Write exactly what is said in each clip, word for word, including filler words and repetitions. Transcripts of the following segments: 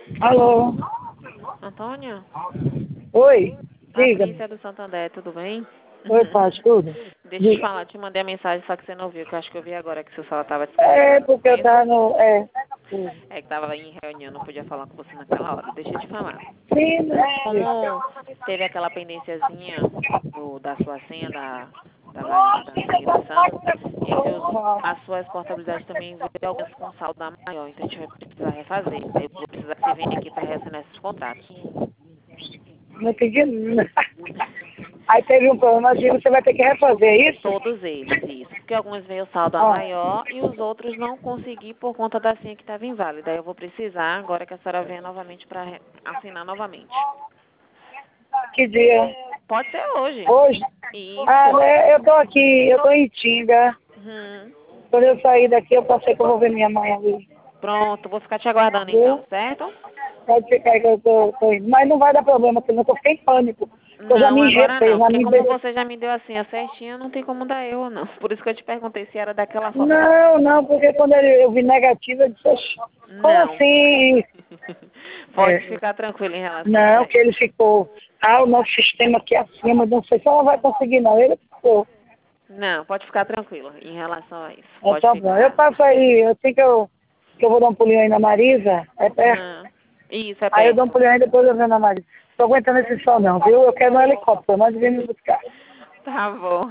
Alô? Antônio? Oi? Diga. Patrícia do Santander, tudo bem? Oi, Paty, tudo? Deixa eu te Diga. falar, te mandei a mensagem, só que você não viu, que eu acho que eu vi agora que seu celular estava É, descarregando. porque eu tava no... É. É que tava em reunião, não podia falar com você naquela hora. Deixa eu te falar. Sim, né? Como teve aquela pendênciazinha do, da sua senha da, da, gali- da imigração, entre os, as suas portabilidades também veio algumas com saldo a maior, então a gente vai precisar refazer. Aí eu vou precisar que você venha aqui para reassinar esses contratos. Não entendi nada. Aí teve um problema assim, você vai ter que refazer, é isso? Todos eles, isso. Porque alguns veio saldo a Ó, maior e os outros não consegui por conta da senha que estava inválida. Aí eu vou precisar, agora que a senhora venha novamente para assinar novamente. que dia? Pode ser hoje. Hoje? Ah, Isso. né? Eu tô aqui, eu tô em Tinga. Uhum. Quando eu sair daqui, eu passei que eu vou ver minha mãe ali. Pronto, vou ficar te aguardando então, Viu? certo? Pode ficar aí que eu tô, tô indo. Mas não vai dar problema, porque eu tô fiquei em pânico. Eu já Não, me agora injetei, não, já porque me... como você já me deu assim a certinha, não tem como dar eu ou não. Por isso que eu te perguntei se era daquela forma. Não, não, porque quando ele- eu vi negativo, eu disse, "Oxe, como Não. assim?" Pode É, ficar tranquilo em relação a não, que isso. ele ficou, ah, o nosso sistema aqui acima, não sei se ela vai conseguir não. Ele ficou. Não, pode ficar tranquilo em relação a isso. É, Pode tá bom. Eu ficar. passo aí, assim que eu, que eu vou dar um pulinho aí na Marisa, é perto. Uhum. Isso, é Aí eu dou um perto. pulinho aí e depois eu venho na Marisa. Tô aguentando esse sol não, viu? Eu quero um helicóptero, mas vem me buscar. Tá bom.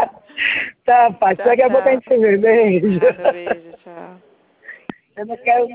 Tá, pai. Tchau, Daqui a pouco a tchau. gente se vê. Beijo. Nada, beijo, tchau. Eu não quero